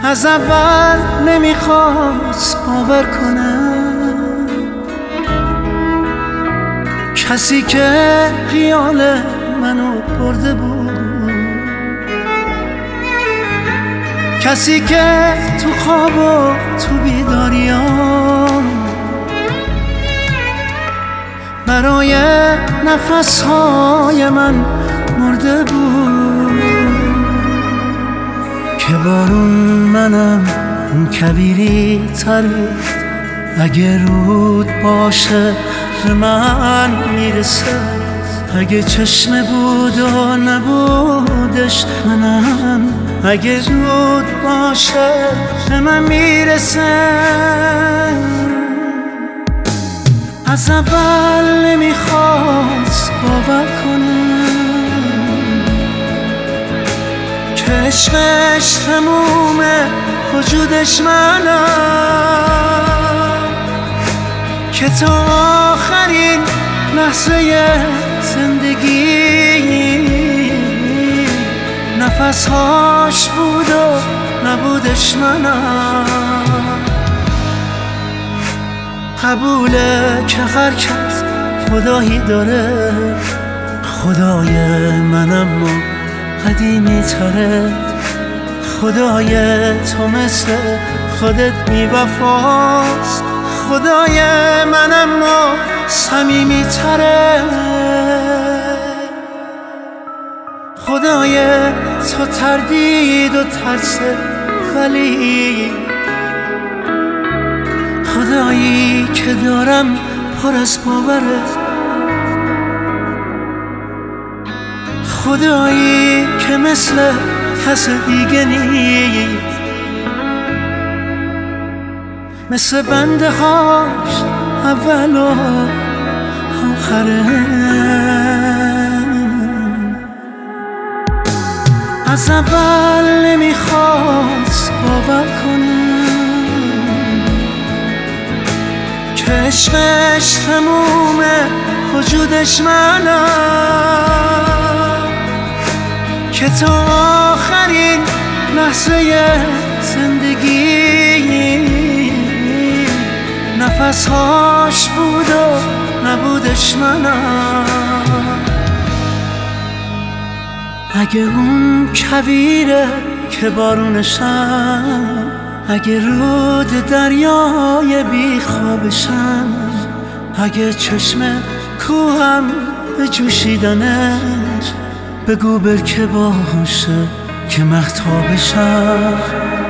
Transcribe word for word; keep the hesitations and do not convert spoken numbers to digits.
از اول نمیخواست باور کنم، کسی که خیال منو برده بود، کسی که تو خواب و تو بیداریام برای نفسهای من مرده بود. که بارون منم اون کویری تره، اگه رود باشه به من میرسه، اگه چشمه بود و نبودش منم، اگه رود باشه به من میرسه. از اول نمیخواست باور کنم که عشقش تموم وجودش منم، که تا آخرین لحظه زندگی نفسهاش بود و نبودش منم. قبوله که هر کس خدایی داره، خدای منم و قدیمی تره، خدای تو مثل خودت بی‌وفاست، خدای منم و صمیمی تره، خدای تو تردید و ترس ولی خدایی که دارم پر از باوره، خدایی که مثل کس دیگه نیست، مثل بنده هاش اول و آخره. از اول نمیخواست باور کنم که عشقش تموم وجودش منم، که تا آخرین لحظه زندگی نفسهاش بود و نبودش منم. اگه اون کویره که بارونشم، اگه رود دریای بی خوابشم، اگه چشم کوهم به جوشیدنش، بگو برکه باشه که مهتابشم.